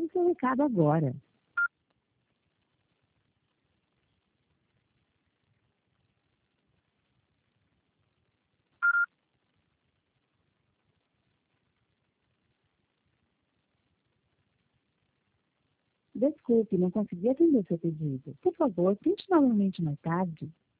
o seu recado agora. Desculpe, não consegui atender seu pedido. Por favor, tente novamente mais tarde.